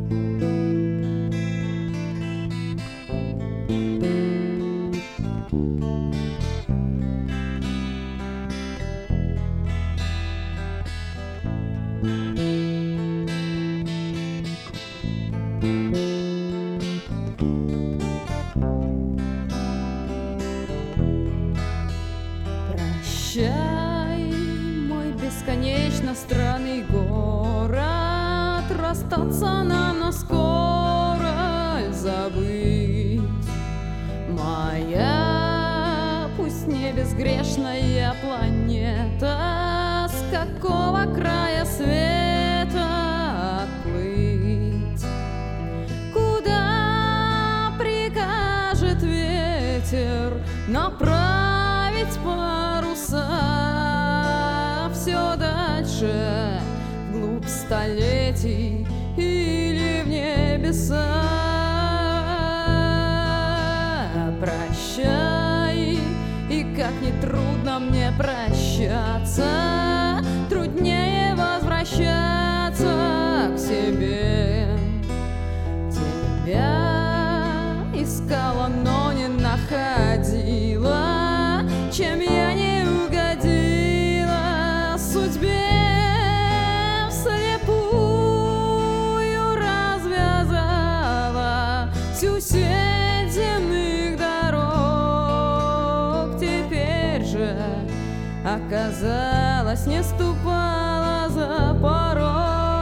Прощай, мой бесконечно странный город, расстаться нам наскоро, забыть. Моя, пусть не безгрешная планета, с какого края света отплыть? Куда прикажет ветер направить паруса? Все дальше, вглубь столетий или в небеса. Прощай, и как ни трудно мне прощаться, труднее возвращаться к себе. Тебя искала, но не находила, чем я не угодила судьбе. Вслепую развязала всю сеть земных дорог. Теперь же оказалось, не ступала за порог.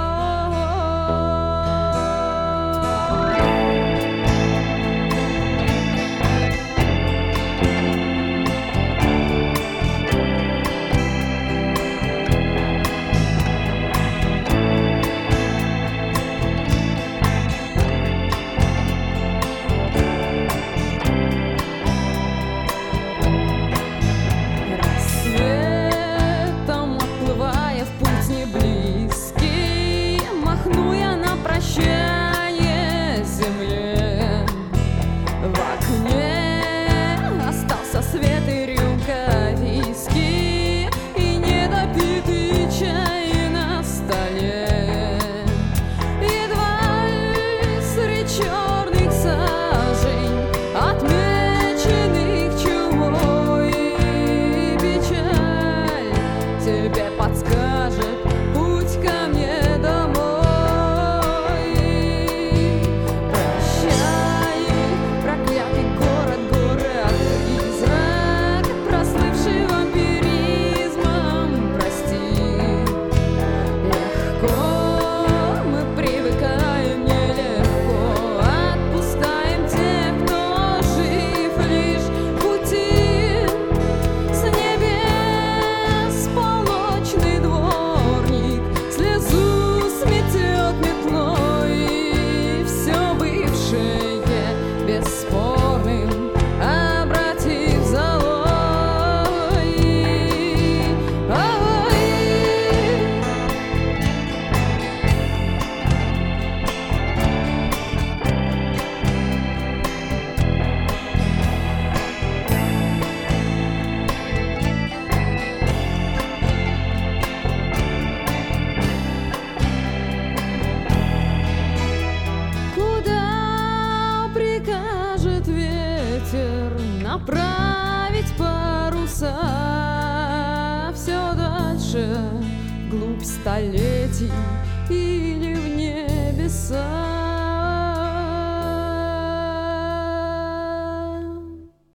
Прощание земле. В окне остался свет и рюмка виски, и недопитый чай на столе. Едва ли среди черных сажень, отмеченных чумой, печаль тебе подскажет путь ко мне домой. Направить паруса все дальше, вглубь столетий и